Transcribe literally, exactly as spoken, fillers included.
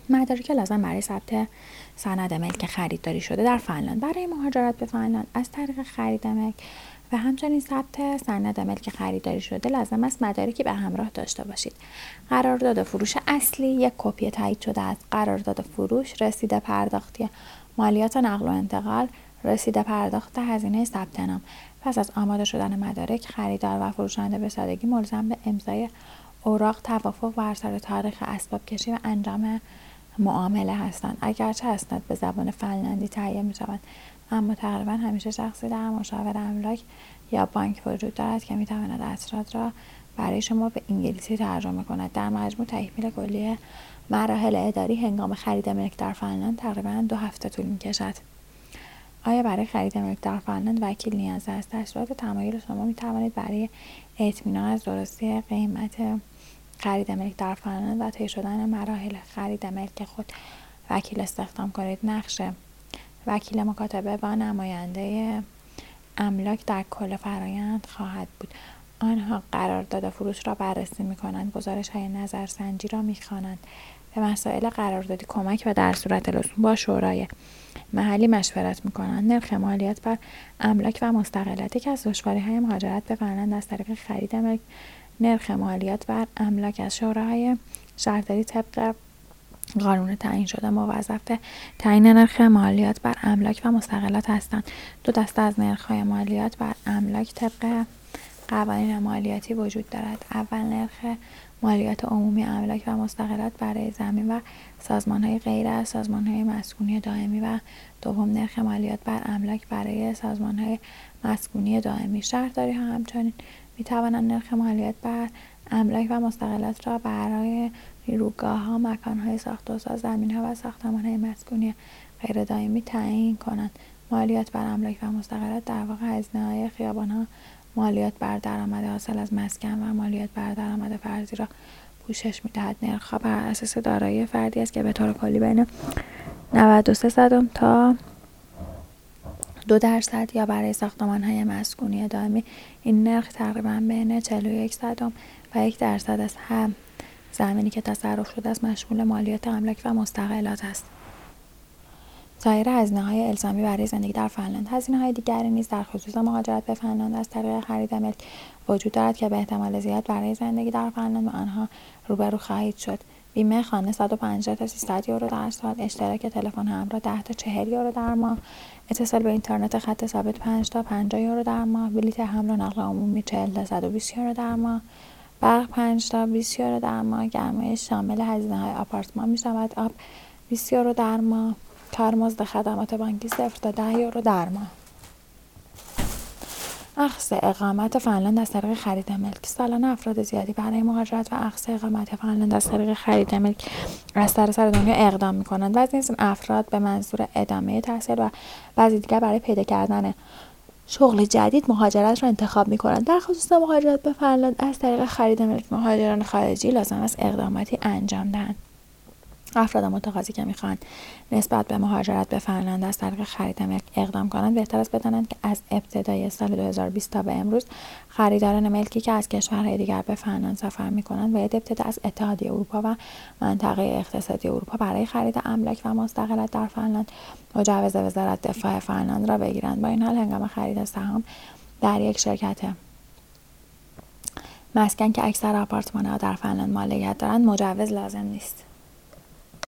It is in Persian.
مدارک لازم برای ثبت سند ملک خریداری شده در فنلاند. برای مهاجرت به فنلاند از طریق خرید ملک و همچنین ثبت سند ملک خریداری شده لازم است مدارکی به همراه داشته باشید. قرارداد فروش اصلی، یک کپی تایید شده از قرارداد فروش، رسید پرداختی مالیات نقل و انتقال، رسید پرداخت هزینه ثبت نام. پس از آماده شدن مدارک، خریدار و فروشنده به سادگی ملزم به امضای اوراق توافق بر سر تاریخ اسباب کشی و انجام معامله هستند. اگرچه اسناد به زبان فنلاندی تهیه می شود، اما تقریبا همیشه شخصی در مشاور املاک یا بانک وجود دارد که می تواند اسناد را برای شما به انگلیسی ترجمه کند. در مجموع تکمیل کلیه مراحل اداری هنگام خرید ملک در فنلاند تقریبا دو هفته طول می کشد. آیا برای خرید ملک در فنلاند وکیل نیاز است؟ در صورت تمایل شما می توانید برای اطمینان از درستی قیمت خرید ملک در فنلاند و طی شدن مراحل خرید ملک خود وکیل استخدام کنید. نقش وکیل مکاتبه با نماینده املاک در کل فرآیند خواهد بود. آنها قرارداد فروش را بررسی می‌کنند، گزارش‌های نظرسنجی را می‌خوانند، به مسائل قراردادی کمک و در صورت لزوم با شورای محلی مشورت می‌کنند. نرخ مالیات بر املاک و مستغلات که از دشواری‌های مهاجرت به فنلاند از طریق خرید ملک. نرخ مالیات بر املاک از شوراهای شهرداری طبق قانون تعیین شده موظف به تعیین نرخ مالیات بر املاک و مستغلات هستند. دو دسته از نرخ‌های مالیات بر املاک طبق قوانین مالیاتی وجود دارد. اول نرخ مالیات عمومی املاک و مستغلات برای زمین و سازمان‌های غیر از سازمان‌های مسکونی دائمی و دوم نرخ مالیات بر املاک برای سازمان‌های مسکونی دائمی. شهرداری‌ها همچنین می‌توانند نرخ مالیات بر املاک و مستغلات را برای نیروگاه‌ها، مکان‌های ساخت و ساز، زمین‌ها و ساختمان‌های مسکونی غیر دائمی تعیین کنند. مالیات بر املاک و مستغلات در واقع هزینه‌های خیابان‌ها، مالیات بر درآمد حاصل از مسکن و مالیات بر درآمد فرضی را پوشش می‌دهد. نرخ‌ها بر اساس دارایی فردی است که به طور کلی بین نود و سه صدم تا دو درصد یا برای ساختمان‌های مسکونی دائمی این نرخ تقریباً بین چهل و یک صدم و یک درصد است. هم زمینی که تصرف شده است مشمول مالیات املاک و مستغلات است. سایر هزینه‌های الزامی برای زندگی در فنلاند. هزینه‌های دیگری نیز در خصوص مهاجرت به فنلاند از طریق خرید ملک وجود دارد که به احتمال زیاد برای زندگی در فنلاند با آنها روبرو خواهید شد. بیمه خانه صد و پنجاه تا سیصد یورو در سال، اشتراک تلفن همراه ده تا چهل یورو در ماه، اتصال به اینترنت خط ثابت پنج تا پنجاه یورو در ماه، بلیط حمل و نقل عمومی چهل تا صد و بیست یورو در ماه، برق پنج تا بیست یورو در ماه، گرمایش شامل هزینه‌های آپارتمان می‌شود، آب بیست یورو در ماه، کارمزد خدمات بانکی صفر تا ده یورو در ماه. اخذ اقامت فنلاند از طریق خرید ملک. سالانه افراد زیادی برای مهاجرت و اخذ اقامت فنلاند از طریق خرید ملک از سراسر دنیا اقدام می‌کنند. بعضی از این افراد به منظور ادامه تحصیل و بعضی دیگر برای پیدا کردن شغل جدید مهاجرت را انتخاب می‌کنند. در خصوص مهاجرت به فنلاند از طریق خرید ملک، مهاجران خارجی لازم است اقداماتی انجام دهند. افراد متقاضی که می‌خواهند نسبت به مهاجرت به فنلاند از طریق خرید ملک اقدام کنند، بهتر است بدانند که از ابتدای سال دو هزار و بیست تا به امروز خریداران ملکی که از کشورهای دیگر به فنلاند سفر می‌کنند باید ابتدا از اتحادیه اروپا و منطقه اقتصادی اروپا برای خرید املاک و مستغلات در فنلاند مجوز وزارت دفاع فنلاند را بگیرند. با این حال هنگام خرید سهام در یک شرکت مسکن که اکثر آپارتمان‌ها در فنلاند مالکیت دارند مجوز لازم نیست.